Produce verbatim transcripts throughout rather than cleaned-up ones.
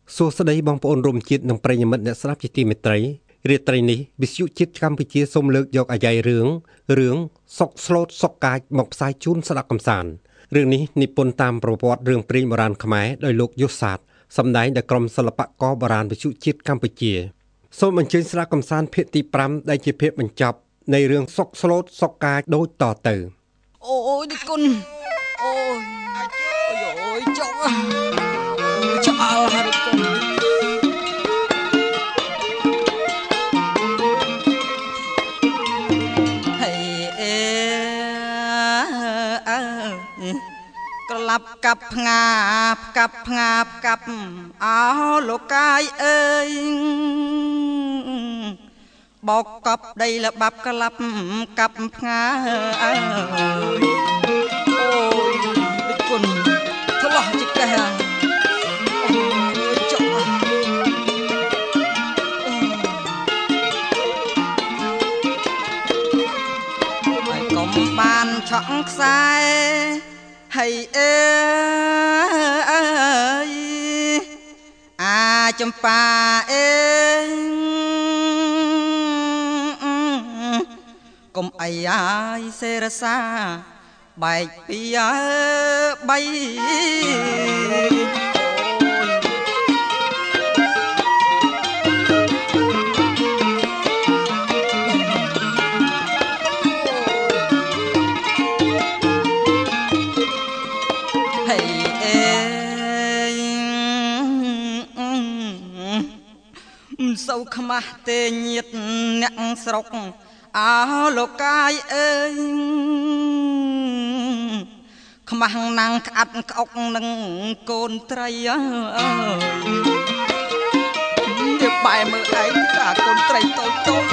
សួស្តីបងប្អូនរួមជាតិនិងប្រិយមិត្តអ្នកស្ដាប់ជាទីមេត្រីរាត្រីនេះវិទ្យុជាតិកម្ពុជាសូមលើកយកអាយ៉ៃរឿងរឿងសុកស្លូតសុកកាចមកផ្សាយជូនស្ដាប់កំសាន្តរឿងនេះនិពន្ធតាមប្រវត្តិរឿងព្រេងបុរាណខ្មែរដោយលោកយុសាទសម្ដែងដោយក្រុមសិល្បករបុរាណវិទ្យុជាតិកម្ពុជាសូមអញ្ជើញស្ដាប់កំសាន្តភាគទី5ដែលជាភាគបញ្ចប់នៃរឿងសុកស្លូតសុកកាចដូចតទៅអូយនេះគុណអូយអូយចុកឆ្អល់ហើយគុណហើយអេអើក្រឡាប់កាប់ផ្ងាផ្កាប់ផ្ងាផ្កាប់អោលោកកាយអើយបោកកប់ដីលបាប់ក្លាប់កាប់ផ្ងាអើយអូយដូចគុណឆ្លោះជាកែអូយចុកហើយកុំបានឆក់ខ្សែហើយអើយអាចំប៉ាអេកុំអីអាយសេរសាបែកពីបីហើយអេមិនសូវខ្មាស់ទេញាតអ្នកស្រុកអោលោកកាយអើយខ្មាស់ណាំងក្អាត់ក្អុកនឹងកូនត្រីអើយវាបែរមើលឯងថាកូនត្រីតូចតូច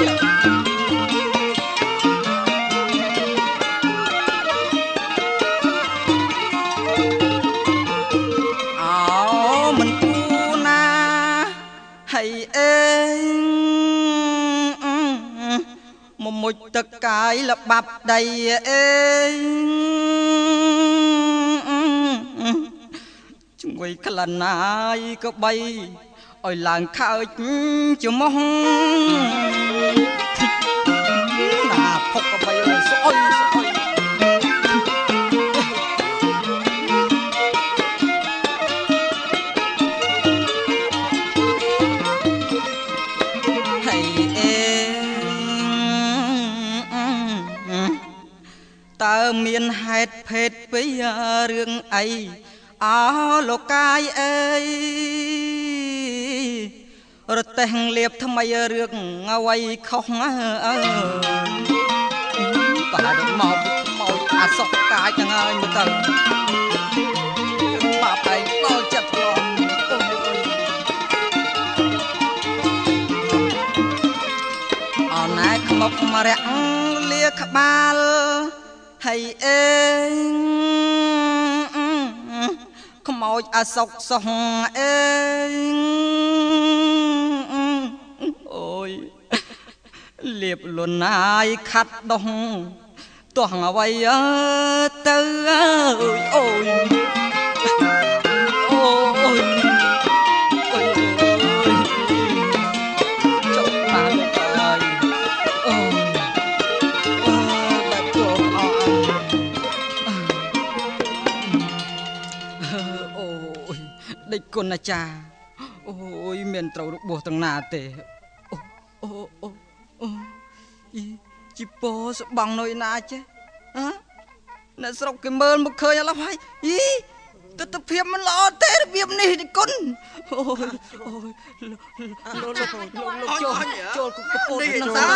អោមិនគូណាហើយអេមុជទឹកកាយលបាប់ដីអេជួយក្លិនណាយក៏បីឲ្យឡើងខើចច្មោះណាផុកក៏បីឲ្យស្អុយស្អុយតើមានហេតុភេទពីរឿងអីអោលោកកាយអើយរទេះលៀបថ្មីរឿងអ្វីខុសអើយប្រហែលមកមកអាសុកកាយទាំងហើយមើលទៅបាប់ឯងដល់ចិត្តឡងអូនឯងខ្មុកម្រាក់លាក្បាលហើយអេខ្មោចអសុកសោះអេអូយលៀបលុនណាយខាត់ដោះទោះអ្វីទៅអូយអូយអូយដេចគុណអាចារ្យអូយមានត្រូវរបួសទាំងណាទេអូអូអូអូយីជីពោស្បងនៅណាចេះហ៎អ្នកស្រុកគេមើលមកឃើញអត់ហើយយីទស្សនភាពមិនល្អទេរបៀបនេះដេចគុណអូយអូយលោកលោកលោកចូលចូលកពូននឹងតា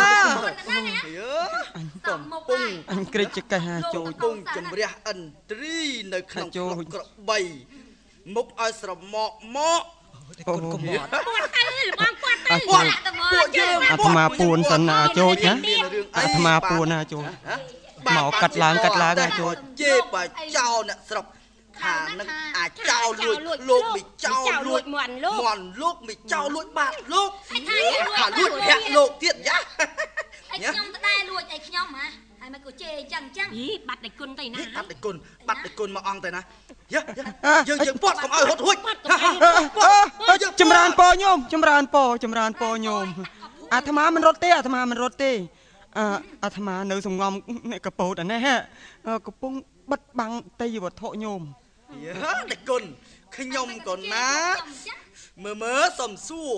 កំពុងអញក្រិចចកេះចូលកំពុងជំរះឥន្ទ្រីនៅក្នុងក្របីមុខឲ្យស្រមកមកកូនកុំមកពួកទៅបងគាត់ទៅពួកយើងអាត្មាពួនសិនណាចូលណាអាត្មាពួនណាចូលមកកាត់ឡើងកាត់ឡើងណាចូលជេបើចោលអ្នកស្រុកខាងនឹងអាចចោលលួចលោកមិនចោលលួចមន់លោកមន់លោកមិនចោលលួចបាត់លោកថាលួចប្រាក់លោកទៀតយ៉ាខ្ញុំទៅដែរលួចអីខ្ញុំហ៎មមិនគូជេចឹងចឹងយីបាត់ដេគុណទៅណាបាត់ដេគុណបាត់ដេគុណមកអង្គទៅណាយើយើងយើងពាត់កុំឲ្យហត់ហួចចម្រើនពរញោមចម្រើនពរចម្រើនពរញោមអាត្មាមិនរត់ទេអាត្មាមិនរត់ទេអអាត្មានៅសំងំអ្នកកពោតអានេះកំពុងបិទបាំងទេយវត្ថុញោមយើដេគុណខ្ញុំក៏ណាមើមើសំសួរ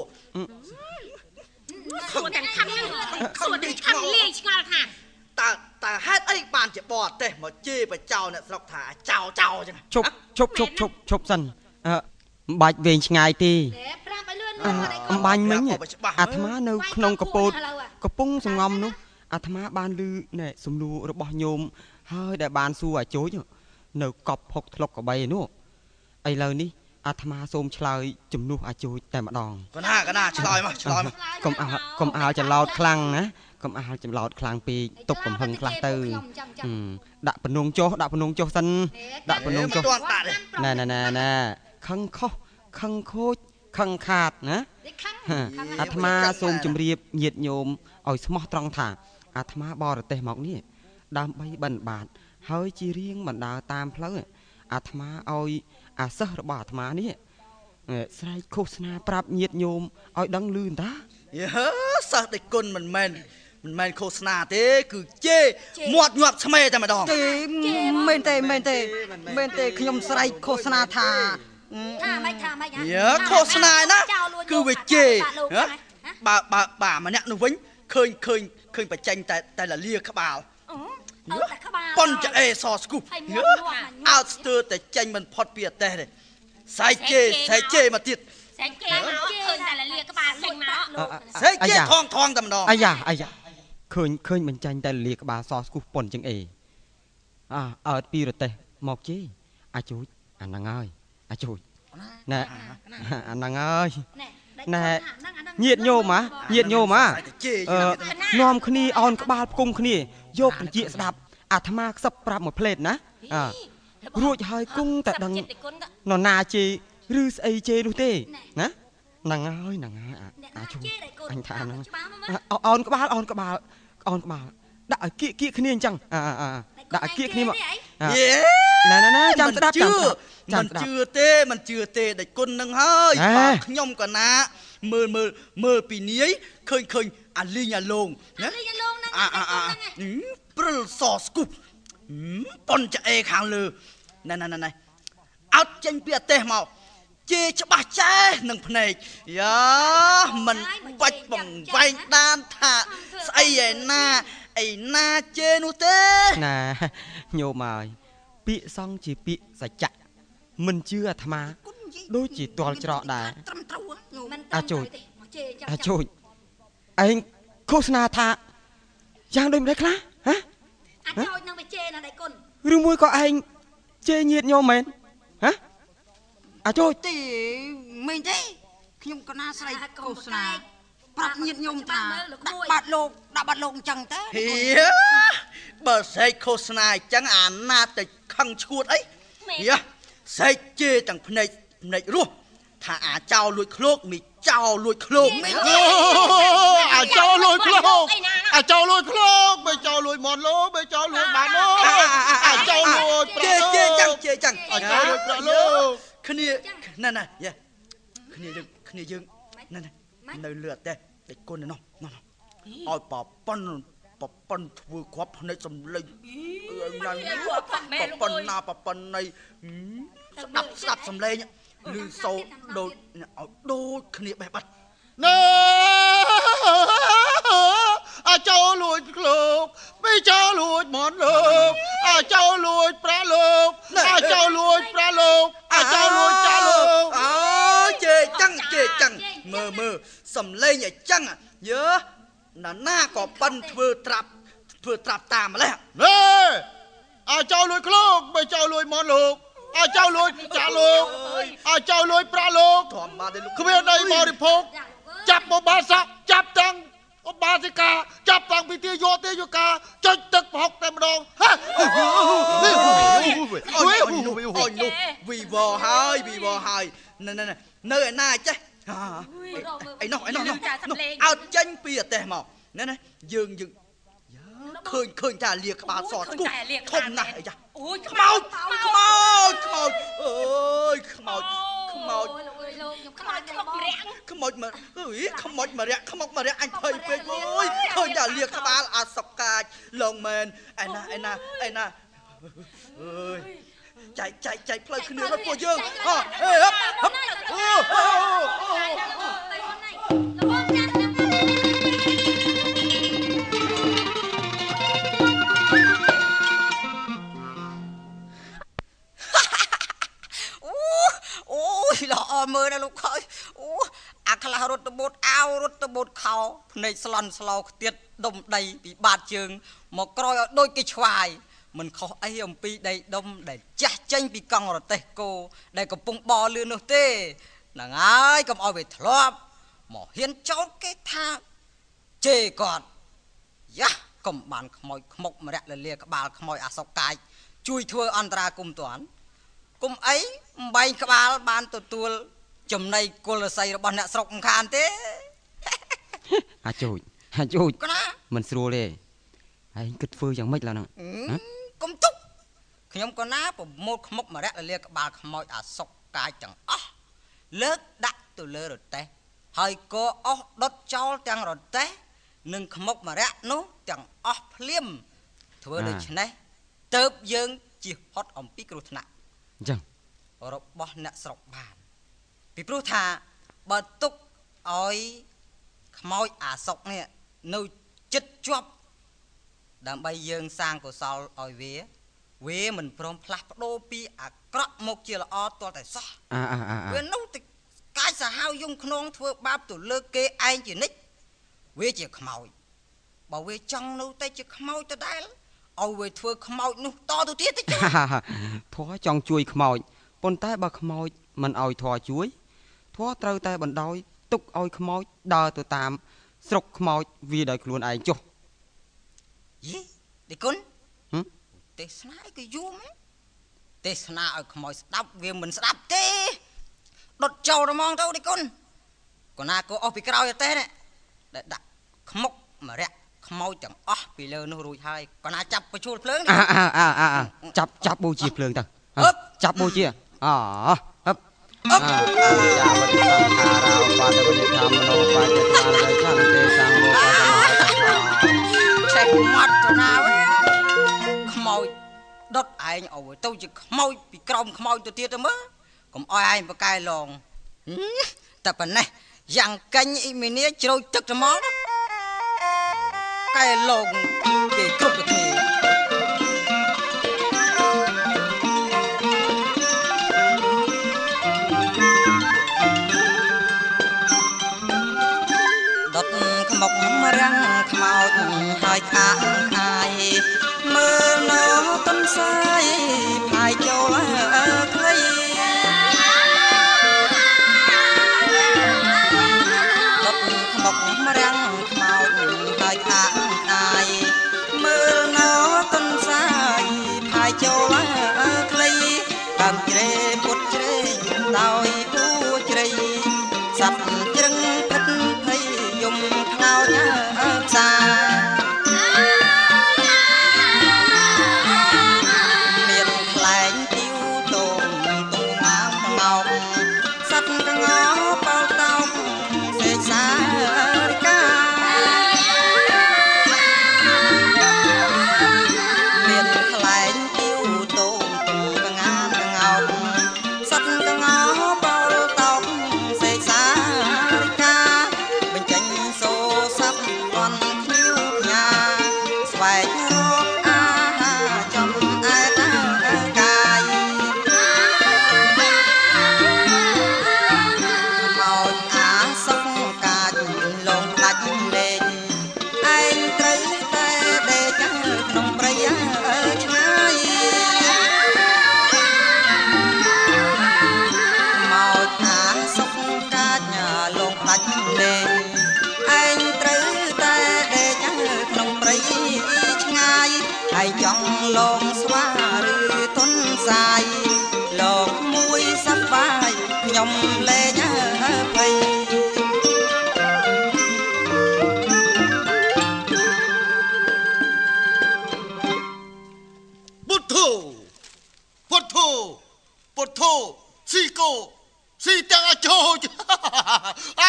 សួរទាំងខំសួរទាំងខំលាយឆ្ងល់ថាតើតើហេតុអីបានជាបរទេសមកជេរបចោអ្នកស្រុកថាចោចោចឹងឈប់ឈប់ឈប់ឈប់ឈប់សិនអឺមិនបាច់វែងឆ្ងាយទេប្រាប់ឲ្យលឿនអំបាញ់មិញអាត្មានៅក្នុងកពោតកំពុងសងំនោះអាត្មាបានឮណែសំណួររបស់ញោមហើយដែលបានសួរអាជូចនៅកប់ផុកធ្លុកកបីនោះឥឡូវនេះអាត្មាសូមឆ្លើយជំនួសអាជូចតែម្ដងកណាកណាឆ្លើយមកឆ្លើយមកកុំអាលកុំអាលច្រឡោតខ្លាំងណាកុំអាលច្រឡោតខ្លាំងពេកទុកកំហឹងខ្លះទៅដាក់ពនងចុះដាក់ពនងចុះសិនដាក់ពនងចុះណែណែណែណែខឹងខុសខឹងខូចខឹងខាតណាអាត្មាសូមជម្រាបញាតិញោមឲ្យស្មោះត្រង់ថាអាត្មាបរទេសមកនេះដើម្បីបិណ្ឌបាតហើយជារៀងបណ្ដើរតាមផ្លូវអាត្មាឲ្យអាសិស្សរបស់អាត្មានេះស្រែកឃោសនាប្រាប់ញាតិញោមឲ្យដឹងលឺតាយើសិស្សដេគុណមិនមែនមិនមែនឃោសនាទេគឺជេមាត់ញាប់ឆ្មេតែម្ដងទេមែនទេមែនទេមែនទេខ្ញុំស្រែកឃោសនាថាថាម៉េចថាម៉េចយើឃោសនាណាគឺវាជេបើបើបើម្នាក់នោះវិញឃើញឃើញឃើញបច្ចេញតែតែលាលាក្បាលអើតែក្បាលប៉ុនចអេសស្គូអើស្ទើរតែចេញមិនផុតពីអតេះទេសាយជេសាយជេមកទៀតសាយជេមកឃើញតែលាលាក្បាលចេញមកសាយជេថងថងតែម្ដងអាយ៉ាអាយ៉ាឃើញឃើញមិនចាញ់តែលាក្បាលសស្គូប៉ុនចឹងអេអើអើពីរទេសមកជេអាជូចអាហ្នឹងហើយអាជូចណែអាហ្នឹងហើយណែញាតញោមហ៎ញាតញោមហ៎អឺនាំគ្នាអោនក្បាលផ្គុំគ្នាយកត្រជាស្ដាប់អាត្មាខ្សឹបប្រាប់មួយផ្លេតណាអើរួចហើយគង់តែដឹងនរណាជេឬស្អីជេនោះទេណាហ្នឹងហើយហ្នឹងហើយអាជូអញថាហ្នឹងអោនក្បាលអោនក្បាលអោនក្បាលដាក់ឲ្យគៀកគៀកគ្នាអញ្ចឹងអើដាក់ឲ្យគៀកគ្នាមកយេណែណែចាំស្ដាប់ចាំមិនជឿទេមិនជឿទេដេចគុណនឹងហើយបងខ្ញុំក៏ណាមើលមើលមើលពីនាយឃើញឃើញអាលីងអាលងណាអាលីងអាលងហ្នឹងអាអាព្រិលសស្គូប៉ុនចអេខាងលើណែណែណែអត់ចេញពីអទេសមកជេច្បាស់ចែនឹងភ្នែកយ៉ាមិនបាច់បងវែងដានថាស្អីឯណាឯណាជេនោះទេណាញោមហើយពាក្យសង្ឃជាពាក្យសច្ចៈមិនជឿអាត្មាដូចជាទាល់ច្រកដែរត្រឹមត្រូវមិនអាជូចអាជូចឯងឃោសនាថាយ៉ាងដូចម្ដេចខ្លះហ៎អាជូចនឹងទៅជេណាដៃគុណឬមួយក៏ឯងជេញាតញោមមែនហ៎អាចូចទេមែនទេខ្ញុំក៏ណាស្រែកឃោសនាប្រាប់ញាតញោមថាដាក់បាត់លោកដាក់បាត់លោកអញ្ចឹងទៅហៀបើស្រែកឃោសនាអញ្ចឹងអាណាតែខឹងឈួតអីហៀស្រែកជេទាំងភ្នែកភ្នែករស់ថាអាចោលួចឃ្លោកមីចោលលួចឃ្លោកអាចោលលួចឃ្លោកអាចោលលួចឃ្លោកបើចោលលួចមាត់លោបើចោលលួចបានលោអាចោលលួចប្រាក់ជេចឹងជេចឹងអាចោលលួចប្រាក់លោគ្នាណែណែយេគ្នាយើងគ្នាយើងណែណែនៅលឺអត់ទេដេចគុណណោះណោះឲ្យប៉ប៉ុនប៉ប៉ុនធ្វើគ្រាប់ភ្នែកសំលេងណាប៉ប៉ុនណាប៉ប៉ុននៃស្ដាប់ស្ដាប់សំលេងលឺសូដូចឲ្យដូចគ្នាបេះបាត់ណែអាចោលួចឃ្លោកមិនចោលលួចមាត់លោកអាចោលួចប្រាក់លោកអាចោលួចប្រាក់លោកអាចោលួចចាលោកអូជេចឹងជេចឹងមើលមើលសំលេងឲ្យចឹងយើណាណាក៏ប៉ិនធ្វើត្រាប់ធ្វើត្រាប់តាមម្លេះណែអាចោលួចឃ្លោកមិនចោលលួចមាត់លោកអាចោលួចចាលោកអាចោលួចប្រាក់លោកធម្មតាទេលោកគ្មានដីបរិភោគចាប់មកបាស័កចាប់តាំងឧបាសិកាចាប់តាំងពីទាយោទាយកាចុចទឹកប្រហុកតែម្ដងហ៎អូយនោះអូយនោះវីវហើយវីវហើយណែណែនៅឯណាចេះឯនោះឯនោះអត់ចេញពីអទេសមកណែណែយើងយើងខឃើញឃើញតែលាក្បាលសស្គូធំណាស់អីយ៉ាអូយខ្មោចខ្មោចខ្មោចអើយខ្មោចខ្មោចលោកខ្ញុំខ្មោចខ្មុកម្រាក់ខ្មោចមកអើយខ្មោចម្រាក់ខ្មុកម្រាក់អញភ័យពេកអូយឃើញតែលាក្បាលអាសុកកាចលងមែនឯណាឯណាឯណាអើយចែកចែកចែកផ្លូវគ្នាទៅពួកយើងអើហេហឹបហឹបអូអូអូយល្អមើលណាលោកខើយអូអាខ្លះរត់ទៅបូតអាវរត់ទៅបូតខោភ្នែកស្លន់ស្លោខ្ទៀតដុំដីពីបាតជើងមកក្រោយឲ្យដូចគេឆ្វាយមិនខុសអីអំពីដីដុំដែលចាស់ចេញពីកង់រទេះគោដែលកំពុងបរលឿននោះទេហ្នឹងហើយកុំឲ្យវាធ្លាប់មកហ៊ានចោទគេថាជេរគាត់យ៉ាកុំបានខ្មោចខ្មុកម្រាក់លលាក្បាលខ្មោចអាសុកកាយជួយធ្វើអន្តរាគមន៍តាន់គុំអីអំបែងក្បាលបានទទួលចំណៃគុលស័យរបស់អ្នកស្រុកមិនខានទេអាចូចអាចូចមិនស្រួលទេហើយគិតធ្វើយ៉ាងម៉េចឡើយហ្នឹងកុំទុកខ្ញុំក៏ណាប្រមូលខ្មុកម្រាក់លលាក្បាលខ្មោចអាសុកកាយទាំងអស់លើកដាក់ទៅលើរទេះហើយក៏អស់ដុតចោលទាំងរទេះនិងខ្មុកម្រាក់នោះទាំងអស់ភ្លាមធ្វើដូច្នេះទៅយើងជៀសផុតអំពីគ្រោះថ្នាក់អញ្ចឹងរបស់អ្នកស្រុកបានពីព្រោះថាបើទុកឲ្យខ្មោចអាសុកនេះនៅចិត្តជាប់ដើម្បីយើងសាងកុសលឲ្យវាវាមិនព្រមផ្លាស់ប្ដូរពីអាក្រក់មកជាល្អទាល់តែសោះអាអាអាវានោះតែកាយសាហាវយំខ្នងធ្វើបាបទៅលើគេឯងជានិច្ចវាជាខ្មោចបើវាចង់នៅតែជាខ្មោចដដែលឲ្យវាធ្វើខ្មោចនោះតទៅទៀតទៅធွာចង់ជួយខ្មោចប៉ុន្តែបើខ្មោចមិនឲ្យធွာជួយធွာត្រូវតែបណ្ដោយទុកឲ្យខ្មោចដើរទៅតាមស្រុកខ្មោចវាដោយខ្លួនឯងចុះយីឌីគុណទេសនាអីក៏យូរមែនទេសនាឲ្យខ្មោចស្ដាប់វាមិនស្ដាប់ទេដុតចោលហ្មងទៅឌីគុណក៏ណាក៏អស់ពីក្រោយទេនេះដែលដាក់ខ្មុកម្រាក់ខ្មោចទាំងអស់ពីលើនោះរួចហើយក៏ណាចាប់បញ្ជូលភ្លើងអាអាអាអាចាប់ចាប់បូជាភ្លើងទៅចាប់បូជាអូហឹបអាយ៉ាវតិសង្ខារោបាតវិធម្មនោបាចតាលៃឆន្ទេសង្ឃោបាសមហិតឆេះមាត់ទៅណាវិញខ្មោចដុតឯងឲ្យទៅជាខ្មោចពីក្រោមខ្មោចទៅទៀតទៅមើលកុំអោយឯងបកែឡងតែប៉ុណ្ណេះយ៉ាងកាញ់អ៊ីមីនីជ្រោចទឹកត្មងកែឡងគេគ្រប់ទៅគ្នាដុតខ្មុកម្រាំងខ្មោចហើយខាងខាយមើលនៅទន្សាយផាយចូលខ្លីដុតខ្មុកម្រាំងខ្មោចហើយខាងខាយមើលនៅទន្សាយផាយចូលខ្លីតាមជ្រេពុតជ្រេដោយពូជ្រៃសັບជ្រឹងព្រឹកភ័យយំខ្ងោចផ្សាមានខ្លែងទៀវតូមទុំងោងោកសັບកងោបោតោកសេកសារិកាមានខ្លែងទៀវតូមទុំកងោកងោកសັບកងោបោតោកសេកសារិកាបញ្ចេញសូសັບអន់ឃ្លៀវញ៉ាស្វែងរកអាហារចំអែតកាយខ្មោចអាសុកកាចលងផ្លាច់លេងឯងត្រូវតែដេកក្នុងព្រៃឆ្ងាយខ្មោចអាសុកកាចលងផ្លាច់លេងឯងត្រូវតែដេកក្នុងព្រៃឆ្ងាយហើយចង់លងស្វាឬទុនសាយលោកមួយសប្បាយខ្ញុំលែងភ័យ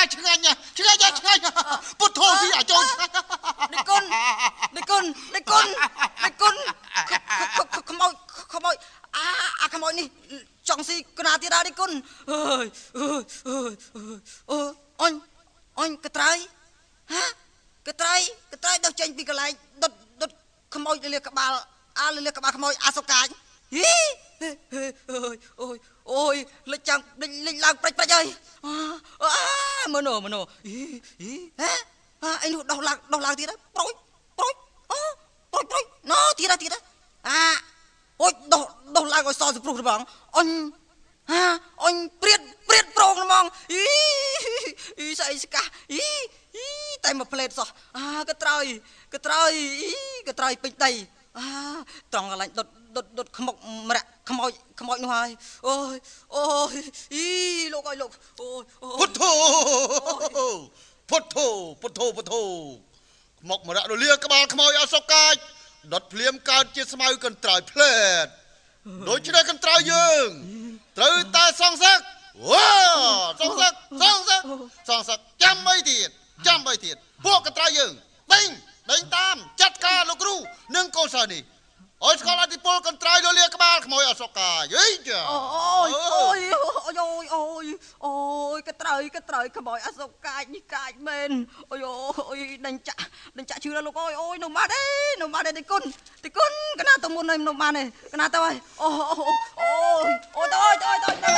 ឆ្ងាញ់ឆ្ងាញ់ឆ្ងាញ់ពុទ្ធោស៊ីអាចចូលឆ្ងាញ់ដេគុណដេគុណដេគុណដេគុណខ្មោចខ្មោចអាអាខ្មោចនេះចង់ស៊ីកណាទៀតដែរដេគុណអើយអើយអើយអូអញអញកត្រៃហាកត្រៃកត្រៃដោះចេញពីកន្លែងដុតដុតខ្មោចលលាក្បាលអាលលាក្បាលខ្មោចអាសុកាចហីអូយអូយអូយលេចចាំងលេចលេចឡើងព្រិចព្រិចហើយអើមើលនោះមើលនោះហីហីហ៎អីនោះដោះឡើងដោះឡើងទៀតប្រួយប្រួយអូប្រួយប្រួយណូទៀតទៀតអាអូយដោះដោះឡើងឲ្យសសព្រោះហ្មងអញហាអញព្រាតព្រាតប្រងហ្មងអីអីស្អីស្កាអីអីតែមួយផ្លេតសោះអាកត្រៃកត្រៃអីកត្រៃពេញដីអាត្រង់កន្លែងដុតដុតដុតខ្មុកម្រាក់ខ្មោចខ្មោចនោះហើយអូយអូយអីលោកអើយលោកអូយពុទ្ធោពុទ្ធោពុទ្ធោពុទ្ធោខ្មុកម្រាក់រលាក្បាលខ្មោចអសុកាចដុតភ្លាមកើតជាស្មៅកន្ត្រៃផ្លែតដូច្នេះកន្ត្រៃយើងត្រូវតែសងសឹកវ៉ាសងសឹកសងសឹកសងសឹកចាំអីទៀតចាំអីទៀតពួកកន្ត្រៃយើងដេញដេញតាមចាត់ការលោកគ្រូនិងកូនសិស្សនេះអើយស្គាល់អធិពលកន្ត្រៃលលាក្បាលខ្មោចអសុកាយអីចាអូយអូយអូយអូយអូយអូយកន្ត្រៃកន្ត្រៃខ្មោចអសុកាយនេះកាចមែនអូយអូយដេញចាក់ដេញចាក់ជឿលោកអើយអូយនៅម៉ាត់ទេនៅម៉ាត់ទេទីគុណទីគុណកណាទៅមុននៅនៅម៉ាត់ទេកណាទៅហើយអូអូយអូយទៅអើយទៅអើយទៅទៅ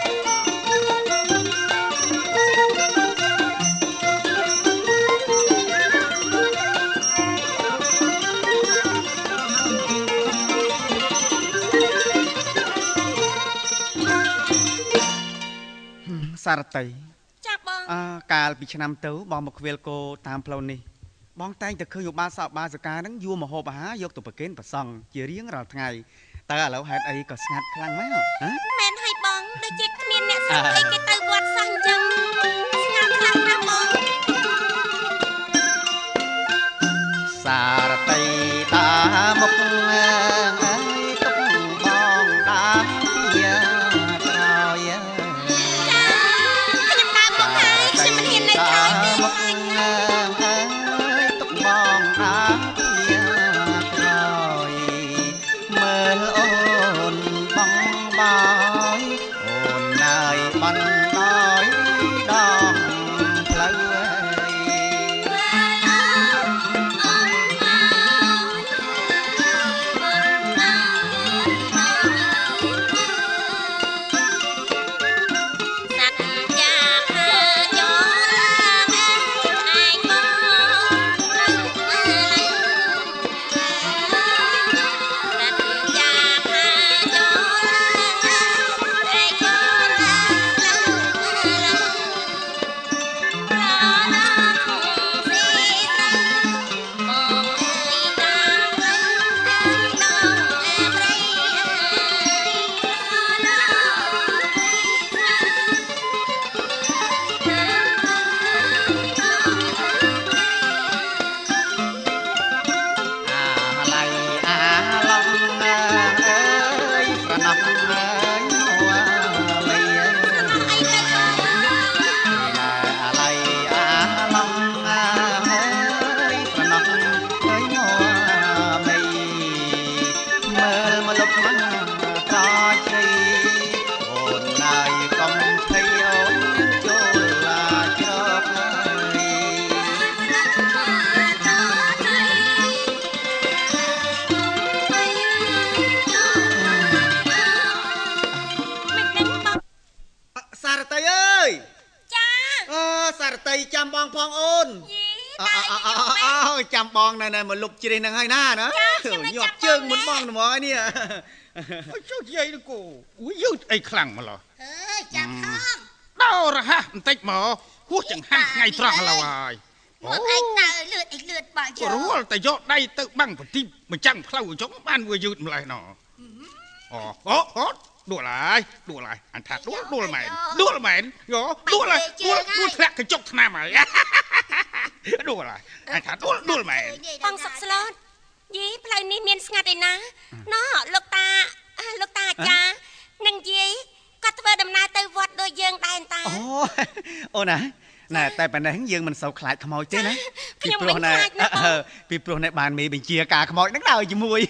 សារតីចាបងអើកាលពីឆ្នាំទៅបងមកខ្វៀលគោតាមផ្លូវនេះបងតែងតែឃើញឧបាសកបាសិកានឹងយួរមហូបអាហារយកទៅប្រគេនព្រះសង្ឃជារៀងរាល់ថ្ងៃតើឥឡូវហេតុអីក៏ស្ងាត់ខ្លាំងម៉េចហ៎មែនហើយបងដូចជាគ្មានអ្នកស្រុកអីគេទៅវត្តសោះអញ្ចឹងស្ងាត់ខ្លាំងណាស់បងសារតីតាមុខអើយទុកបងដាយាក្រោយមកអើយទុកបងអាយាក្រោយមើលអូនបងបាយអូនណាយបានដោយដងផ្លូវចាំបងផងអូនអើចាំបងណែមកលុបជ្រេះហ្នឹងហើយណាណាញាត់ជើងមុនបងហ្មងហើយនេះចុះយាយនឹងគូអូយយឺតអីខ្លាំងម្ល៉េះអើយចាំថងដោរហ័សបន្តិចមកហួសចង្ហាន់ថ្ងៃត្រង់ឥឡូវហើយមកឯងតើលឿនអីលឿនបើជើងរួលតែយកដៃទៅបាំងបន្តិចមិនចាំងផ្លូវអញ្ចឹងបានវាយឺតម្លេះណអូអូអូដួលហើយដួលហើយអញថាដួលដួលមែនដួលមែនយោដួលហើយដួលដួលធ្លាក់កញ្ចក់ថ្នាំហើយដួលហើយអញថាដួលដួលមែនបងសុកស្លូតយីផ្លូវនេះមានស្ងាត់ឯណាណោះលោកតាលោកតាអាចារ្យនឹងយាយគាត់ធ្វើដំណើរទៅវត្តដូចយើងដែរតាអូអូណាណែតែប៉ុណ្ណេះយើងមិនសូវខ្លាចខ្មោចទេណាពីព្រោះណែពីព្រោះណែបានមេបញ្ជាការខ្មោចហ្នឹងដើរជាមួយ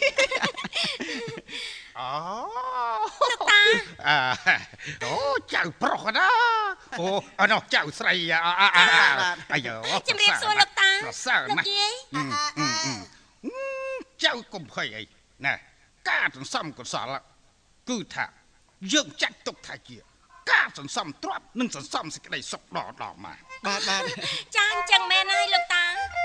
អូលោកតាអូចៅប្រុសណាអូអណោះចៅស្រីអាយជំរាបសួរលោកតាលោកយាយចៅកុំភ័យអីណែការសន្សំកុសលគឺថាយើងចាត់ទុកថាជាការសន្សំទ្រព្យនិងសន្សំសេចក្តីសុខដល់ដល់មកបាទបាទចាអញ្ចឹងមែនហើយលោកតា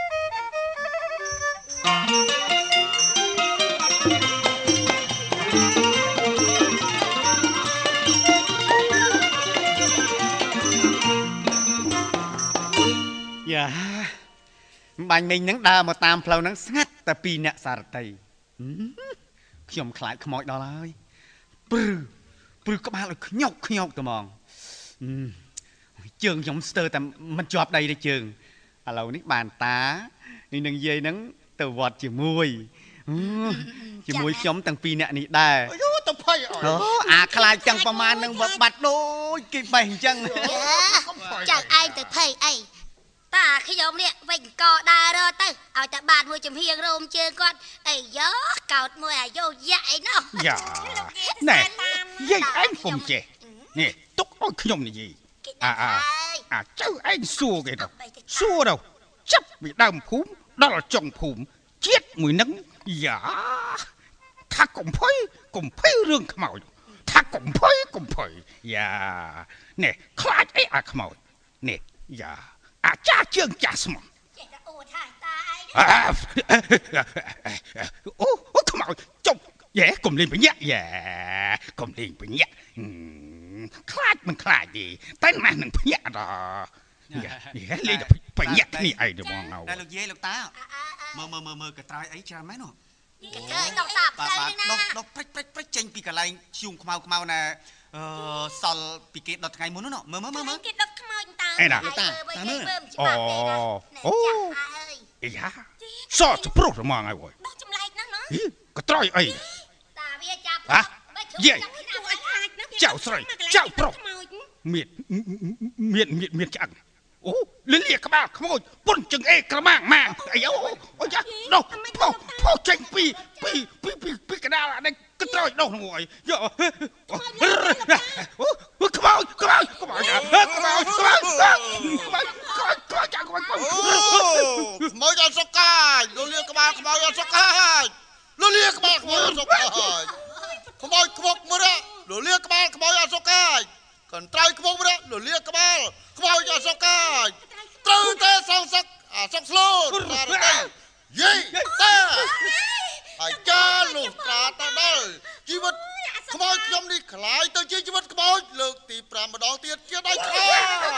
យ៉ាបាញ់មិញហ្នឹងដើរមកតាមផ្លូវហ្នឹងស្ងាត់តែពីរអ្នកសារតីខ្ញុំខ្លាចខ្មោចដល់ហើយព្រឺព្រឺក្បាលឲ្យខ្ញុកខ្ញុកទៅហ្មងជើងខ្ញុំស្ទើរតែមិនជាប់ដីទេជើងឥឡូវនេះបានតានេះនឹងយាយហ្នឹងទៅវត្តជាមួយជាមួយខ្ញុំទាំងពីរអ្នកនេះដែរអូទៅភ័យអើអូអាខ្លាចចឹងប្រហែលនឹងបាត់ដូចគេបេះអញ្ចឹងចៅឯងទៅភ័យអីតាខ្ញុំនេះវិញកដើររទៅឲ្យតែបានមួយចំហៀងរោមជើងគាត់អីយ៉កោតមួយអាយុយ៉ាអីនោះយ៉ាណែយាយឯងពុំចេះនេះទុកឲ្យខ្ញុំនិយាយអាអាអាចៅឯងសួរគេទៅសួរទៅចាប់ពីដើមភូមិដល់ចុងភូមិជាតិមួយនឹងយ៉ាថាកុំភ័យកុំភ័យរឿងខ្មោចថាកុំភ័យកុំភ័យយ៉ានេះខ្លាចអីអាខ្មោចនេះយ៉ាអាចាជើងចាស់ស្មោះចេះតែអួតថាតាឯងអូអូខ្មោចចុកយ៉ែកុំលេងបញ្ញាក់យ៉ែកុំលេងបញ្ញាក់ខ្លាចមិនខ្លាចទេតែណាស់នឹងភ្ញាក់ដល់យ៉ាលេងតែបញ្ញាក់គ្នាឯងទៅហ្មងអើតែលោកយាយលោកតាមើលមើលមើលមើលកត្រៃអីច្រើនមែននោះកត្រៃដកតាផ្លូវណាដកដកព្រិចព្រិចព្រិចចេញពីកន្លែងឈូងខ្មៅខ្មៅណាអឺសល់ពីគេដុតថ្ងៃមុននោះមើលមើលមើលគេដុតខ្មោចតាអេណាលោកតាមើលអូអូអីយ៉ាសោះប្រុសហ្មងហើយអូយដុតចម្លែកណាស់ណាកត្រៃអីតាវាចាប់ហ៎យាយចៅស្រីចៅប្រុសមៀតមៀតមៀតមៀតឆ្អឹងអូលលាក្បាលខ្មោចពុនជើងអេក្រម៉ាងម៉ាងអីអូអូយ៉ានោះផុសផុសចេញពីពីពីពីកដាលអានេះកត្រៃនោះហ្នឹងអីយោអូខ្មោចខ្មោចខ្មោចខ្មោចខ្មោចខ្មោចខ្មោចចាក់ខ្មោចអូខ្មោចអត់សុកាយលលាក្បាលខ្មោចអត់សុកាយលលាក្បាលខ្មោចអត់សុកាយខ្មោចខ្មុកមើលលលាក្បាលខ្មោចអត់សុកាយកន្ត្រៃខ្មុកមើលលលាក្បាលខ្មោចអត់សុកាយត្រូវតែសងសឹកអាសុកស្លូតតែយីតាអាចារ្យលោកត្រាតដល់ជីវិតខ្មោចខ្ញុំនេះខ្លាយទៅជាជីវិតខ្មោចលើកទី5ម្ដងទៀតជាដៃខា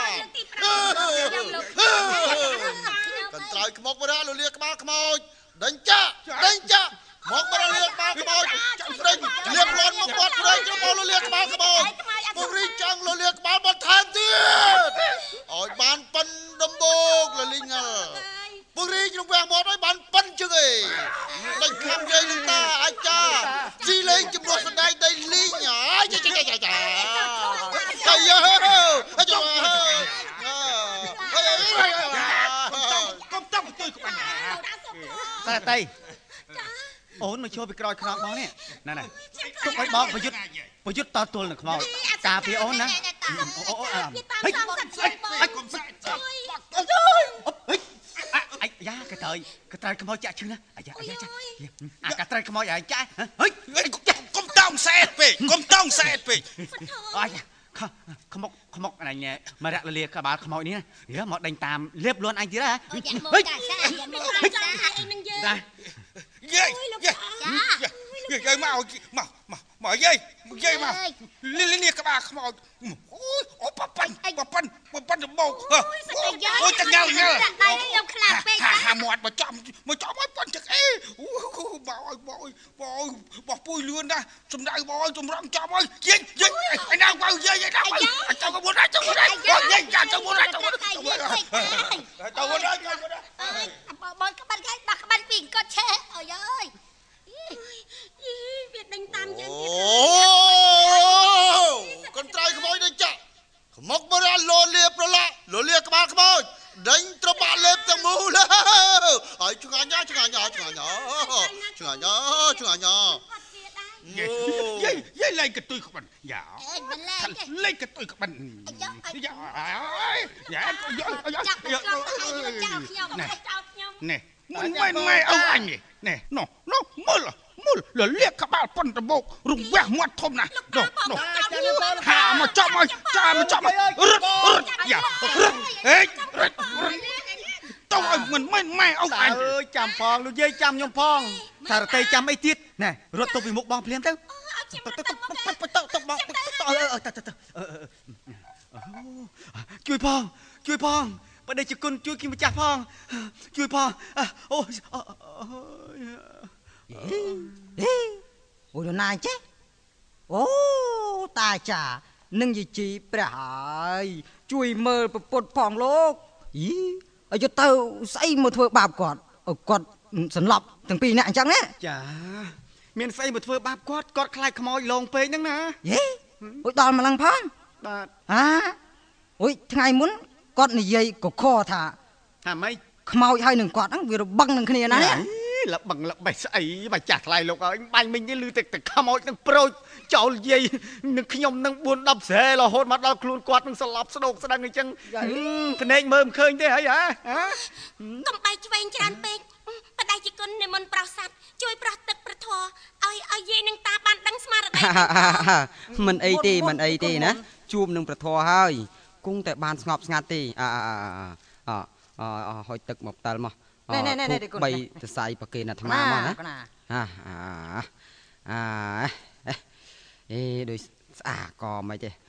កន្ត្រៃខ្មុកមើលលលាក្បាលខ្មោចដេញចាក់ដេញចាក់មកមកលលាក្បាលខ្មោចចាំស្រីលៀបលាន់មកបាត់ព្រៃចូលមកលលាក្បាលខ្មោចពុករីចង់លលាក្បាលបន្ថែមទៀតឲ្យបានប៉ិនដំបូកលលីងល់ពុករីក្នុងវាំងមាត់ឲ្យបានប៉ិនជឹងឯងដេញខំយាយនឹងតាអាចារ្យស៊ីលេងចំនួនសណ្ដែកដីលីងអាយចាចាចាចាកាយយោអាចាកុំតោកទុយក្បាញ់តែតែអូនមកចូលពីក្រោយខ្នងបងនេះណែណែទុកឲ្យបងប្រយុទ្ធប្រយុទ្ធតទល់នឹងខ្មោចការពារអូនណាអូអូហេហេកុំសាច់អីយ៉ាកត្រៃកត្រៃខ្មោចចាក់ឈឺណាអាយ៉ាអាយ៉ាចាអាកត្រៃខ្មោចអាយចាហេកុំតោងសែតពេកកុំតោងសែតពេកអាយ៉ាខ្មុកខ្មុកអញមករាក់លលាក្បាលខ្មោចនេះណាមកដេញតាមលៀបលួនអញទៀតហ៎ហេមកចាអីនឹងយើងយាយយាយយាយមកមកមកមកយាយយាយមកលលានេះក្បាលខ្មោចអូយអូប៉ប៉ាញ់ប៉ប៉ាញ់ប៉ប៉ាញ់ដំបូកអូយចង្អល់ញ៉ាំដៃខ្ញុំខ្លាំងពេកហាមាត់មកចំមកចំឲ្យប៉ាញ់ចឹកអីអូបងអើយបងអើយបងអើយបោះពួយលឿនណាស់សំដៅបងអើយចម្រំចំអើយយាយយាយឯណាបើយាយឯណាបើចាំមកមុនណាចាំមុនណាយាយចាំមុនណាចាំមុនចាំមុនចាំមុនចាំមុនអើយបងក្បាច់គេដាក់ក្បាច់ពីគាត់ឆេះអើយអើយយីវាដេញតាមយើងទៀតអូកន្ត្រៃខ្មោចដេញចាក់ខ្មុកមកលលាប្រឡាលលាក្បាលខ្មោចដេញត្របាក់លេបទាំងមូលហើយឆ្ងាញ់ឆ្ងាញ់ឆ្ងាញ់ឆ្ងាញ់ឆ្ងាញ់យាយយាយលេងកតុយក្បិនយ៉ាលេងកតុយក្បិនយ៉ាយ៉ាចាប់ខ្ញុំចាប់ខ្ញុំមិនឲ្យចោលខ្ញុំណែមិនមិនម៉ែអោអញណែណោះណោះមើលមើលលលាកក្បាលប៉ុនតបោករវះមាត់ធំណាស់ណោះណោះហាមកចាប់មកចាមកចាប់មករត់រត់យ៉ារត់ហេរត់តោះឲ្យមិនមិនម៉ែអោអញអើយចាំផងលោកយាយចាំខ្ញុំផងសារតីចាំអីទៀតណែរត់ទៅពីមុខបងភ្លាមទៅទៅទៅទៅទៅបងអឺទៅទៅជួយផងជួយផងបដិជគុណជួយគីម្ចាស់ផងជួយផងអូអូយណាចេះអូតាចានឹងយាយជីព្រះហើយជួយមើលប្រពុតផងលោកយីឲ្យទៅស្អីមកធ្វើបាបគាត់គាត់សន្លប់ទាំងពីរនាក់អញ្ចឹងណាចាមានស្អីមកធ្វើបាបគាត់គាត់ខ្លាចខ្មោចលងពេកហ្នឹងណាយេអូយដល់ម្លឹងផងបាទហាអូយថ្ងៃមុនគាត់និយាយកខថាថាម៉េចខ្មោចហើយនឹងគាត់ហ្នឹងវារបឹងនឹងគ្នាណានេះលបឹងលបេះស្អីមកចាស់ថ្លៃលោកអើយបាញ់មិញនេះលឺតែខ្មោចនឹងប្រូចចោលយាយនឹងខ្ញុំនឹងបួនដប់ស្រែរហូតមកដល់ខ្លួនគាត់នឹងស្លាប់ស្ដោកស្ដឹងអញ្ចឹងភ្នែកមើលមិនឃើញទេហើយហ៎កំបែកឆ្វេងច្រើនពេកបដិជគុណនិមន្តប្រោសសัตว์ជួយប្រោះទឹកប្រធរឲ្យឲ្យយាយនឹងតាបានដឹងស្មារតីមិនអីទេមិនអីទេណាជួបនឹងប្រធរហើយគង់តែបានស្ងប់ស្ងាត់ទេអអអហុយទឹកមកផ្ដាល់មកណែណែណែបីសរសៃប្រគេនអាត្មាមកណាអាអាអេដូចស្អាកមិនទេ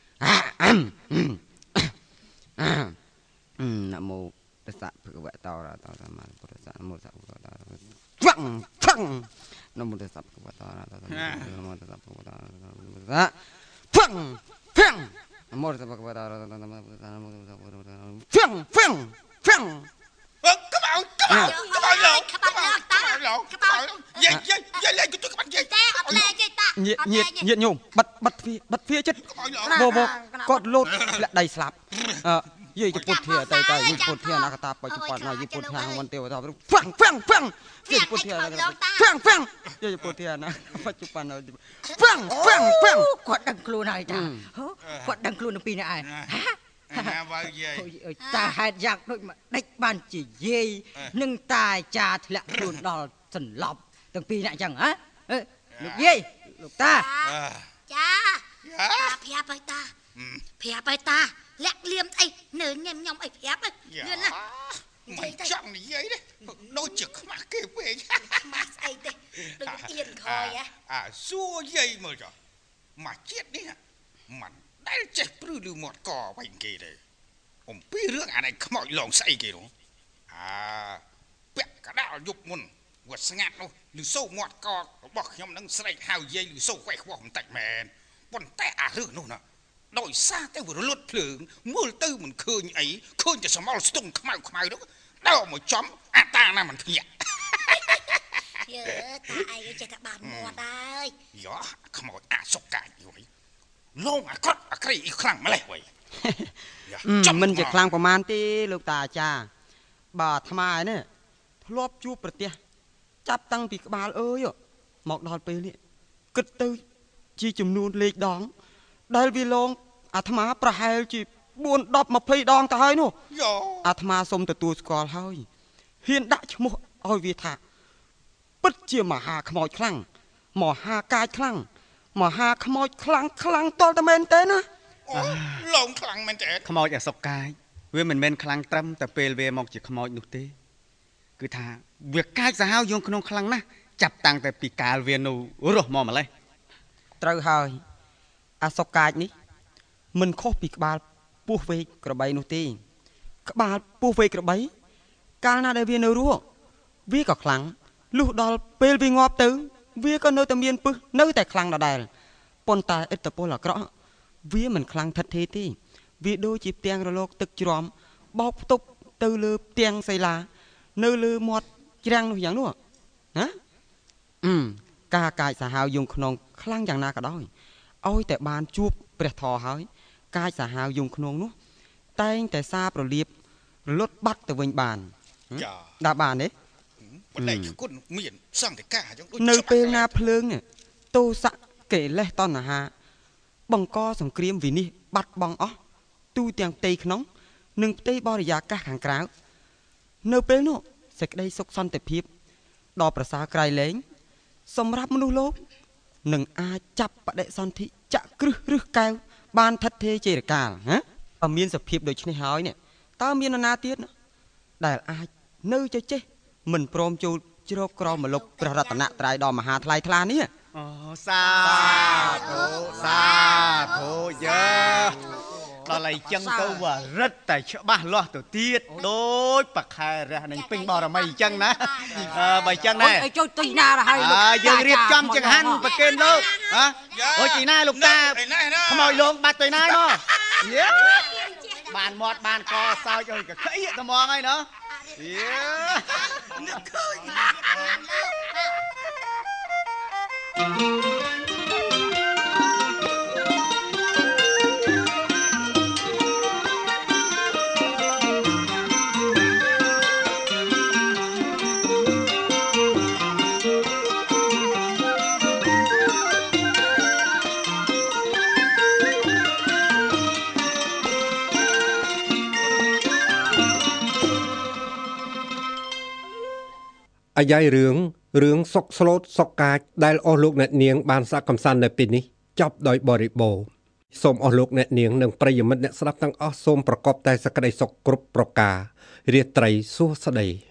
ណាមោតសៈភគវតោរតោសមាពុទ្ធសៈនមោតសៈភគវតោហ្វឹងហ្វឹងនមោតសៈភគវតោរតោនមោតសៈភគវតោហ្វឹងហ្វឹងនមោតសៈភគវតោរតោនមោតសៈនមោតសៈភគវតោហ្វឹងហ្វឹងហ្វឹងក្បាលក្បាលក្បាលលោកក្បាលលោកក្បាលយាយយាយយាយលេងទៅក្បាលយាយតែអត់លេងទេតាញាតញាតញាតញោមបិទបិទទ្វារបិទទ្វារចិត្តបបគាត់លោតលាក់ដៃស្លាប់អឺយាយជពុទ្ធធាទៅទៅយាយពុទ្ធធាណាកតាបច្ចុប្បន្នយាយពុទ្ធធាងមិនទេវតាហ្វឹងហ្វឹងហ្វឹងយាយពុទ្ធធាហ្វឹងហ្វឹងយាយពុទ្ធធាណាបច្ចុប្បន្នហ្វឹងហ្វឹងហ្វឹងគាត់ដឹងខ្លួនហើយតាគាត់ដឹងខ្លួនពីនេះឯងណាបើយាយតាហេតុយ៉ាងដូចមកដេចបានជាយាយនឹងតាចាធ្លាក់ខ្លួនដល់សន្លប់ទាំងពីរនាក់អញ្ចឹងហ៎លោកយាយលោកតាចាតាប្រាប់ឲ្យតាប្រាប់ឲ្យតាលាក់លៀមអីនៅញ៉ាំខ្ញុំអីប្រាប់លឿនណាមិនចង់និយាយទេដូចជាខ្មាស់គេពេកខ្មាស់ស្អីទេដូចអៀនខយហ៎អាសួរយាយមើលចុះមកជាតិនេះមិនដែលចេះព្រឺឬមាត់កវិញគេទេអំពីរឿងអានេះខ្មោចឡងស្អីគេនោះអាពាក់កដាលយប់មុនវត្តស្ងាត់នោះឬសូវមាត់ករបស់ខ្ញុំនឹងស្រែកហៅយាយឬសូវខ្វេះខ្វោះបន្តិចមែនប៉ុន្តែអារឿងនោះណាដោយសារតែវារលត់ភ្លើងមើលទៅមិនឃើញអីឃើញតែសមល់ស្ទង់ខ្មៅខ្មៅនោះដល់មកចំអាតាណាមិនភ្ញាក់យើតាឯងចេះតែបានមាត់ហើយយោខ្មោចអាសុកកាយយយលងអាក្រក់អាក្រៃអីខ្លាំងម្លេះវ៉ៃមិនជាខ្លាំងប្រមាណទេលោកតាអាចារ្យបាទអាត្មាឯនេះធ្លាប់ជួបប្រទះចាប់តាំងពីក្បាលអើយមកដល់ពេលនេះគិតទៅជាចំនួនលេខដងដែលវាលងអាត្មាប្រហែលជាបួន ដប់ ម្ភៃដងទៅហើយនោះអាត្មាសូមទទួលស្គាល់ហើយហ៊ានដាក់ឈ្មោះឲ្យវាថាពិតជាមហាខ្មោចខ្លាំងមហាកាចខ្លាំងមហាខ្មោចខ្លាំងខ្លាំងតលតែមែនទេណាឡងខ្លាំងមែនទេខ្មោចអសុកកាយវាមិនមែនខ្លាំងត្រឹមតែពេលវាមកជាខ្មោចនោះទេគឺថាវាកាចសាហាវយងក្នុងខ្លាំងណាស់ចាប់តាំងតែពីកាលវានៅរស់មកម្លេះត្រូវហើយអសុកកាចនេះមិនខុសពីក្បាលពស់វែកក្របីនោះទេក្បាលពស់វែកក្របីកាលណាដែលវានៅរស់វាក៏ខ្លាំងលុះដល់ពេលវាងាប់ទៅវាក៏នៅតែមានពឹសនៅតែខ្លាំងដដែលប៉ុន្តែឥទ្ធិពលអាក្រក់វាមិនខ្លាំងថិតទេទេវាដូចជាផ្ទាំងរលកទឹកជ្រាំបោកផ្ទប់ទៅលើផ្ទាំងសីឡានៅលើមាត់ច្រាំងនោះយ៉ាងនោះណាអឺការកាចសាហាវយងក្នុងខ្លាំងយ៉ាងណាក៏ដោយឲ្យតែបានជួបព្រះធរហើយកាចសាហាវយងក្នុងនោះតែងតែសារប្រលៀបលុតបាត់ទៅវិញបានចាដាក់បានទេបណ្ដៃគុណមានសង្កេតការអញ្ចឹងដូចនៅពេលណាភ្លើងនេះទោសៈកិលេសតណ្ហាបង្កសង្គ្រាមវិនិច្ឆ័យបាត់បង់អស់ទូទាំងផ្ទៃក្នុងនិងផ្ទៃបរិយាកាសខាងក្រៅនៅពេលនោះសេចក្តីសុខសន្តិភាពដ៏ប្រសើរក្រៃលែងសម្រាប់មនុស្សលោកនឹងអាចចាប់បដិសន្ធិចាក់គ្រឹះឬកែវបានថិតថេរជារកាលណាបើមានសភាពដូចនេះហើយនេះតើមាននរណាទៀតដែលអាចនៅចេះចេះមិនព្រមចូលជ្រកក្រោមម្លប់ព្រះរតនត្រ័យដ៏មហាថ្លៃថ្លានេះអូសាធុសាធុយើដល់ហើយចឹងទៅវរិទ្ធតែច្បាស់លាស់ទៅទៀតដូចបខែរះនឹងពេញបរមីអញ្ចឹងណាបើអញ្ចឹងដែរអើចូលទីណាទៅហើយយើងរៀបចំចង្ហាន់ប្រគេនលោកហ៎អូយទីណាលោកតាខ្មោចលោកបាត់ទៅណាមកបានមាត់បានកសោចអើយកក្អៀកត្មងហើយណោះនឹកឃើញអាយ៉ៃរឿងរឿងសុកស្លូតសុកកាចដែលអស់លោកអ្នកនាងបានសាកកំសាន្តនៅពេលនេះចប់ដោយបរិបូរណ៍សូមអស់លោកអ្នកនាងនិងប្រិយមិត្តអ្នកស្ដាប់ទាំងអស់សូមប្រកបតែសេចក្តីសុខគ្រប់ប្រការរាត្រីសួស្តី